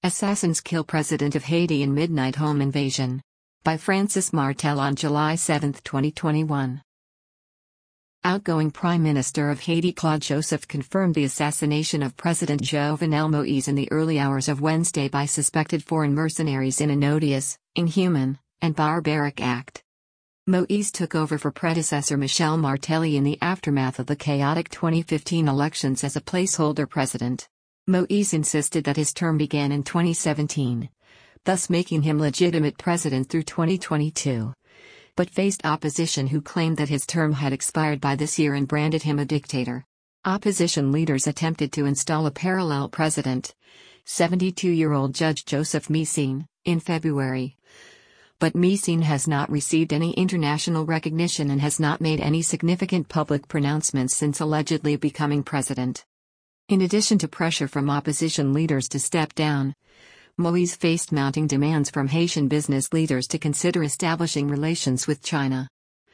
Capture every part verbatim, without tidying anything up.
Assassins kill President of Haiti in midnight home invasion. By Francis Martel on July seventh, twenty twenty-one. Outgoing Prime Minister of Haiti Claude Joseph confirmed the assassination of President Jovenel Moïse in the early hours of Wednesday by suspected foreign mercenaries in an odious, inhuman, and barbaric act. Moïse took over for predecessor Michel Martelly in the aftermath of the chaotic twenty fifteen elections as a placeholder president. Moïse insisted that his term began in twenty seventeen, thus making him legitimate president through twenty twenty-two. But faced opposition who claimed that his term had expired by this year and branded him a dictator. Opposition leaders attempted to install a parallel president, seventy-two-year-old Judge Joseph Messine, in February. But Messine has not received any international recognition and has not made any significant public pronouncements since allegedly becoming president. In addition to pressure from opposition leaders to step down, Moïse faced mounting demands from Haitian business leaders to consider establishing relations with China.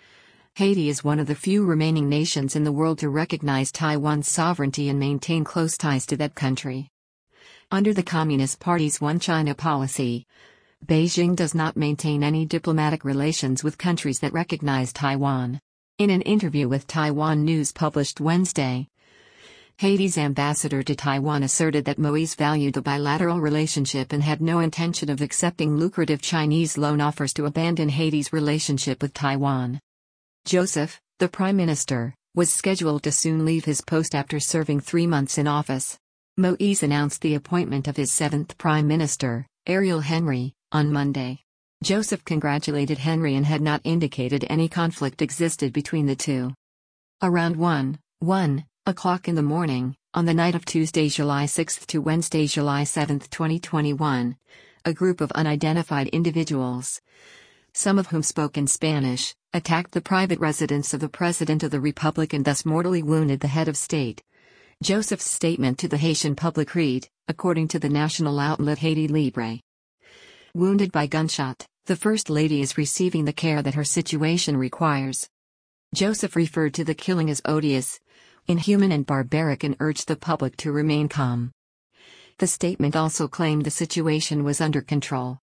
Haiti is one of the few remaining nations in the world to recognize Taiwan's sovereignty and maintain close ties to that country. Under the Communist Party's One China policy, Beijing does not maintain any diplomatic relations with countries that recognize Taiwan. In an interview with Taiwan News published Wednesday, Haiti's ambassador to Taiwan asserted that Moïse valued the bilateral relationship and had no intention of accepting lucrative Chinese loan offers to abandon Haiti's relationship with Taiwan. Joseph, the prime minister, was scheduled to soon leave his post after serving three months in office. Moïse announced the appointment of his seventh prime minister, Ariel Henry, on Monday. Joseph congratulated Henry and had not indicated any conflict existed between the two. Around one, one o'clock in the morning, on the night of Tuesday, July sixth to Wednesday, July seventh, twenty twenty-one, a group of unidentified individuals, some of whom spoke in Spanish, attacked the private residence of the President of the Republic and thus mortally wounded the head of state. Joseph's statement to the Haitian public read, according to the national outlet Haiti Libre. Wounded by gunshot, the First Lady is receiving the care that her situation requires. Joseph referred to the killing as odious, inhuman and barbaric and urged the public to remain calm. The statement also claimed the situation was under control.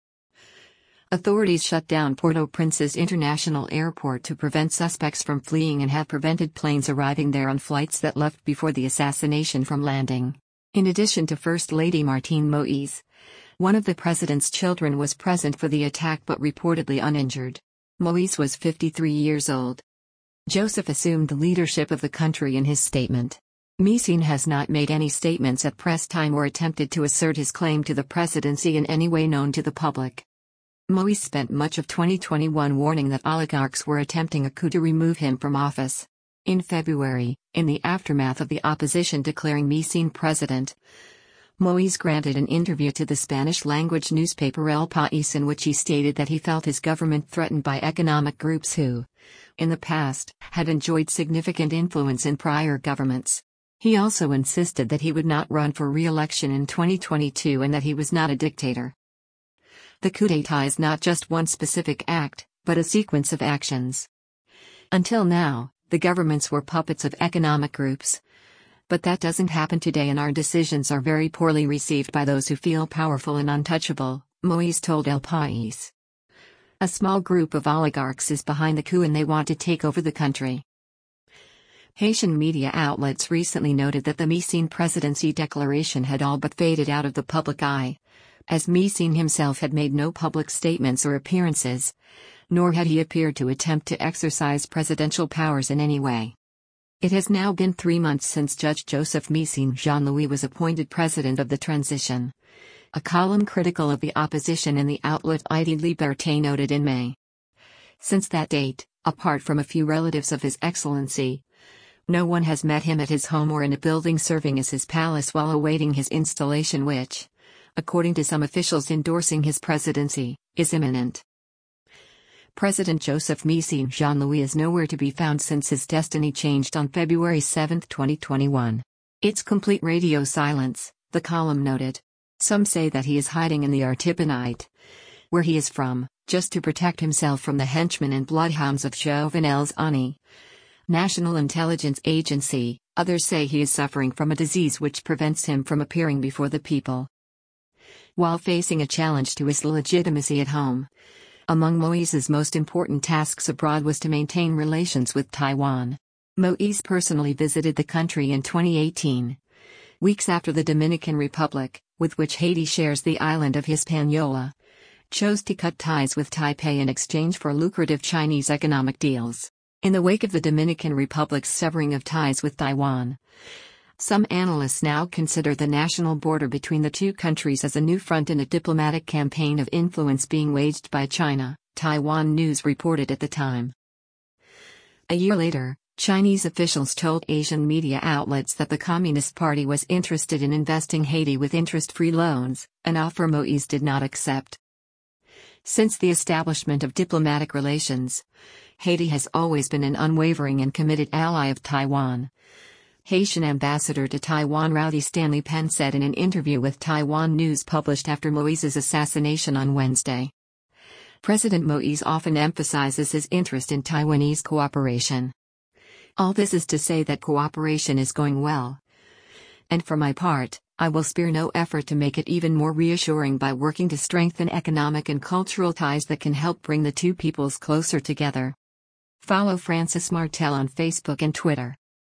Authorities shut down Port-au-Prince's international airport to prevent suspects from fleeing and have prevented planes arriving there on flights that left before the assassination from landing. In addition to First Lady Martine Moïse, one of the president's children was present for the attack but reportedly uninjured. Moïse was fifty-three years old. Joseph assumed the leadership of the country in his statement. Messine has not made any statements at press time or attempted to assert his claim to the presidency in any way known to the public. Moïse spent much of twenty twenty-one warning that oligarchs were attempting a coup to remove him from office. In February, in the aftermath of the opposition declaring Messine president, Moïse granted an interview to the Spanish-language newspaper El País in which he stated that he felt his government threatened by economic groups who, in the past, had enjoyed significant influence in prior governments. He also insisted that he would not run for re-election in twenty twenty-two and that he was not a dictator. The coup d'état is not just one specific act, but a sequence of actions. Until now, the governments were puppets of economic groups. But that doesn't happen today and our decisions are very poorly received by those who feel powerful and untouchable, Moïse told El País. A small group of oligarchs is behind the coup and they want to take over the country. Haitian media outlets recently noted that the Messine presidency declaration had all but faded out of the public eye, as Messine himself had made no public statements or appearances, nor had he appeared to attempt to exercise presidential powers in any way. It has now been three months since Judge Joseph Messine Jean-Louis was appointed president of the transition. A column critical of the opposition in the outlet I D Liberté noted in May. Since that date, apart from a few relatives of His Excellency, no one has met him at his home or in a building serving as his palace while awaiting his installation which, according to some officials endorsing his presidency, is imminent. President Joseph Messine Jean-Louis is nowhere to be found since his destiny changed on February seventh, twenty twenty-one. It's complete radio silence, the column noted. Some say that he is hiding in the Artibonite, where he is from, just to protect himself from the henchmen and bloodhounds of Jovenel's A N I, National Intelligence Agency. Others say he is suffering from a disease which prevents him from appearing before the people. while facing a challenge to his legitimacy at home. Among Moise's most important tasks abroad was to maintain relations with Taiwan. Moise personally visited the country in twenty eighteen, weeks after the Dominican Republic, with which Haiti shares the island of Hispaniola, chose to cut ties with Taipei in exchange for lucrative Chinese economic deals. In the wake of the Dominican Republic's severing of ties with Taiwan, some analysts now consider the national border between the two countries as a new front in a diplomatic campaign of influence being waged by China, Taiwan News reported at the time. A year later, Chinese officials told Asian media outlets that the Communist Party was interested in investing Haiti with interest-free loans, an offer Moise did not accept. Since the establishment of diplomatic relations, Haiti has always been an unwavering and committed ally of Taiwan. Haitian ambassador to Taiwan Rowdy Stanley Penn said in an interview with Taiwan News published after Moise's assassination on Wednesday. President Moise often emphasizes his interest in Taiwanese cooperation. All this is to say that cooperation is going well. And for my part, I will spare no effort to make it even more reassuring by working to strengthen economic and cultural ties that can help bring the two peoples closer together. Follow Francis Martel on Facebook and Twitter.